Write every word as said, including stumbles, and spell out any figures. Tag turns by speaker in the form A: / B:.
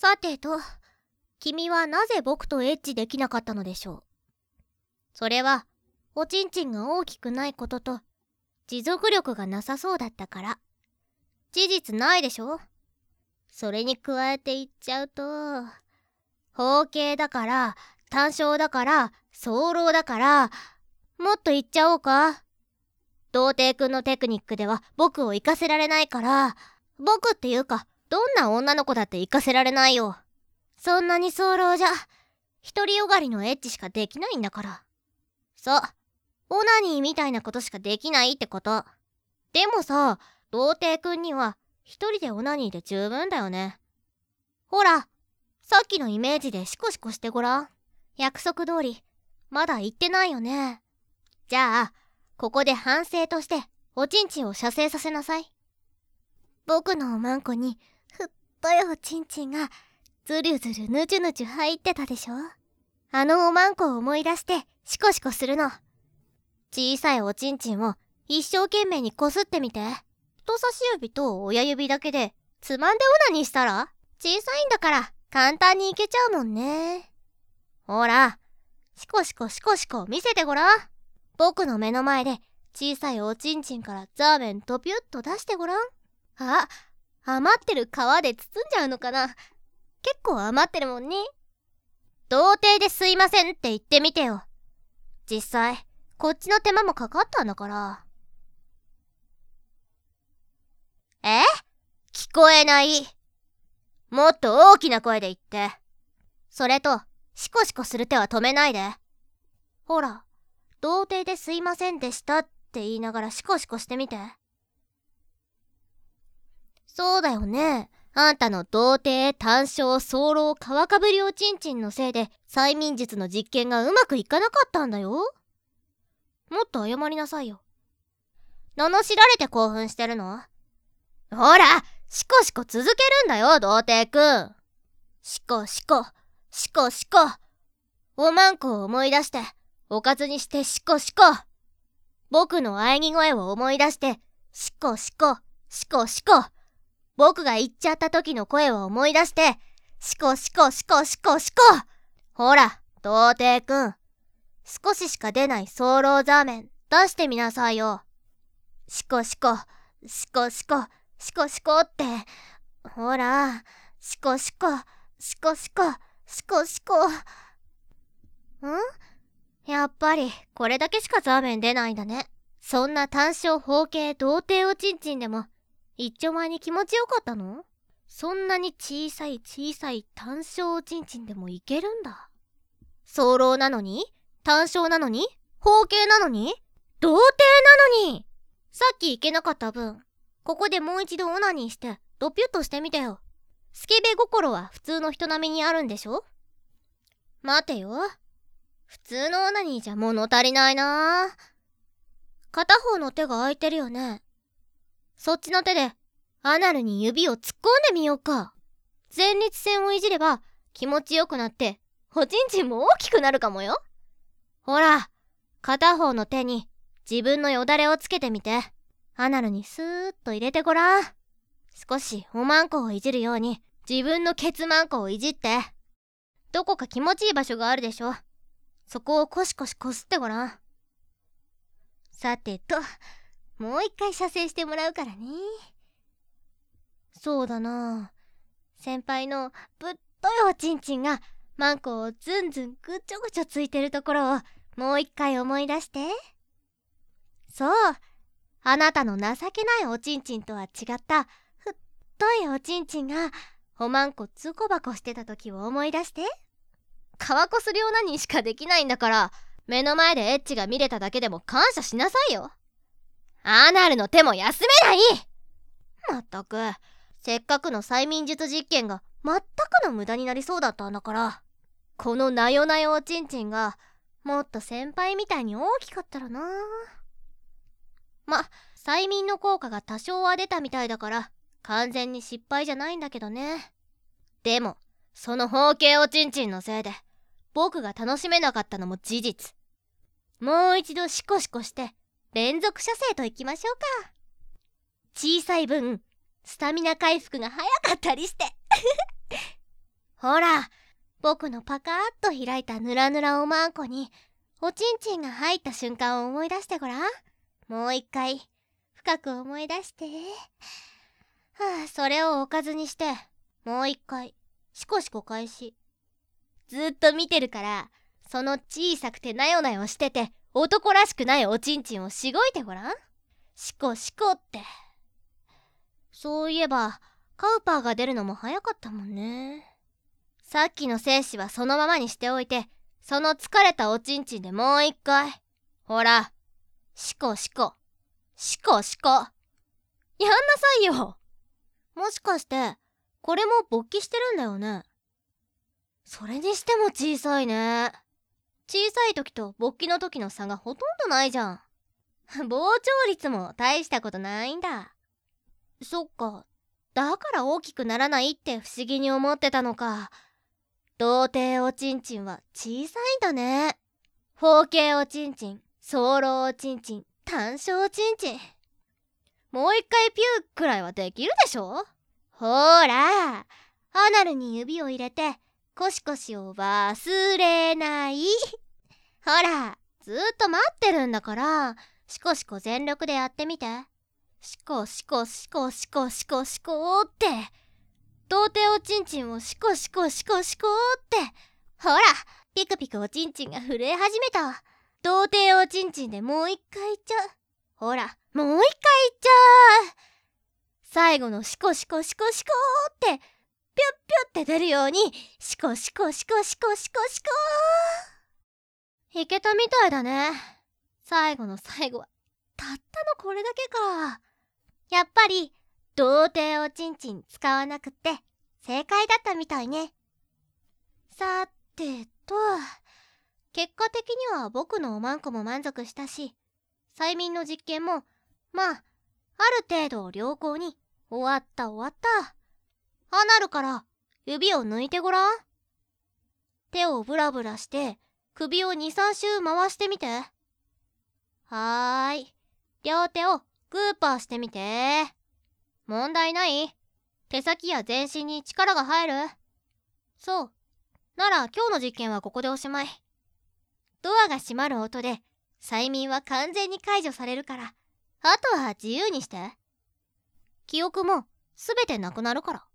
A: さてと、君はなぜ僕とエッチできなかったのでしょう。それは、おちんちんが大きくないことと、持続力がなさそうだったから。事実ないでしょ。それに加えて言っちゃうと、包茎だから、単小だから、早漏だから、もっと言っちゃおうか。童貞くんのテクニックでは僕を行かせられないから、僕っていうか、どんな女の子だって行かせられないよ。そんなに早漏じゃ、独りよがりのエッチしかできないんだから。そう、オナニーみたいなことしかできないってこと。でもさ、童貞くんには一人でオナニーで十分だよね。ほら、さっきのイメージでシコシコしてごらん。約束通り、まだ言ってないよね。じゃあ、ここで反省としておちんちんを射精させなさい。僕のおまんこに太いおちんちんがずるずるぬちゅぬちゅ入ってたでしょ。あのおまんこを思い出してシコシコするの。小さいおちんちんを一生懸命にこすってみて。人差し指と親指だけでつまんでオナニーしたら、小さいんだから簡単にいけちゃうもんね。ほら、シコシコシコシコ見せてごらん。僕の目の前で小さいおちんちんからザーメンとピュッと出してごらん。あ、余ってる皮で包んじゃうのかな。結構余ってるもんね。童貞ですいませんって言ってみてよ。実際こっちの手間もかかったんだから。え？聞こえない。もっと大きな声で言って。それとシコシコする手は止めないで。ほら、童貞ですいませんでしたって言いながらシコシコしてみて。そうだよね。あんたの童貞単小早漏皮かぶりおちんちんのせいで催眠術の実験がうまくいかなかったんだよ。もっと謝りなさいよ。罵られて興奮してるの？ほら、シコシコ続けるんだよ、童貞くん。シコシコ、シコシコ。おまんこを思い出して、おかずにしてシコシコ。僕の喘ぎ声を思い出して、シコシコ、シコシコ。僕が言っちゃった時の声を思い出して、シコシコシコシコシコ。ほら、童貞くん。少ししか出ない早漏ザーメン出してみなさいよ。シコシコ、シコシコ、シコシコって。ほら、シコシコ、シコシコ、シコシコ。ん？やっぱりこれだけしかザーメン出ないんだね。そんな単小包茎童貞おちんちんでも一丁前に気持ちよかったの？そんなに小さい小さい単小おちんちんでもいけるんだ。早漏なのに？単小なのに？包茎なのに？童貞なのに！さっきいけなかった分、ここでもう一度オナニーしてドピュッとしてみてよ。スケベ心は普通の人並みにあるんでしょ？待てよ。普通のオナニーじゃ物足りないな。片方の手が空いてるよね。そっちの手でアナルに指を突っ込んでみようか。前立腺をいじれば気持ちよくなっておちんちんも大きくなるかもよ。ほら、片方の手に自分のよだれをつけてみて。アナルにスーッと入れてごらん。少しおまんこをいじるように自分のケツまんこをいじって。どこか気持ちいい場所があるでしょ。そこをコシコシこすってごらん。さてと、もう一回射精してもらうからね。そうだな。先輩のぶっといおちんちんがマンコをずんずんぐちょぐちょついてるところをもう一回思い出して。そう、あなたの情けないおちんちんとは違った太いおちんちんがおまんこつこばこしてた時を思い出して。皮こすりオナニーしかできないんだから、目の前でエッチが見れただけでも感謝しなさいよ。アナルの手も休めない。まったく、せっかくの催眠術実験が全くの無駄になりそうだったんだから。このなよなよおちんちんがもっと先輩みたいに大きかったらな。ま、催眠の効果が多少は出たみたいだから完全に失敗じゃないんだけどね。でもその包茎おちんちんのせいで僕が楽しめなかったのも事実。もう一度シコシコして連続射精といきましょうか。小さい分スタミナ回復が早かったりしてほら、僕のパカーッと開いたヌラヌラおまんこにおちんちんが入った瞬間を思い出してごらん。もう一回深く思い出して。はあ、それをおかずにしてもう一回シコシコ開始。ずっと見てるから、その小さくてなよなよしてて男らしくないおちんちんをしごいてごらん。シコシコって。そういえばカウパーが出るのも早かったもんね。さっきの精子はそのままにしておいて、その疲れたおちんちんでもう一回。ほら、シコシコシコシコやんなさいよ。もしかしてこれも勃起してるんだよね。それにしても小さいね。小さい時と勃起の時の差がほとんどないじゃん。膨張率も大したことないんだ。そっか、だから大きくならないって不思議に思ってたのか。童貞おちんちんは小さいんだね。包茎おちんちん、早漏おちんちん、短小おちんちん。もう一回ピューくらいはできるでしょ。ほら、アナルに指を入れてコシコシを忘れない。ほら、ずっと待ってるんだから、シコシコ全力でやってみて。シコシコシコシコシコシコって。童貞おちんちんをシコシコシコシコって。ほら、ピクピクおちんちんが震え始めた。童貞おちんちんでもう一回いっちゃう。ほら、もう一回いっちゃう。最後のシコシコシコシコってピュッピュッって出るようにシコシコシコシコシコシコ。いけたみたいだね。最後の最後はたったのこれだけか。やっぱり童貞おちんちん使わなくって正解だったみたいね。さてと、結果的には僕のおまんこも満足したし、催眠の実験もまあある程度良好に終わった終わった。アナルから指を抜いてごらん。手をブラブラして首を にさん 周回してみて。はーい、両手をグーパーしてみて。問題ない？手先や全身に力が入る？そう。なら今日の実験はここでおしまい。ドアが閉まる音で催眠は完全に解除されるから、あとは自由にして。記憶もすべてなくなるから。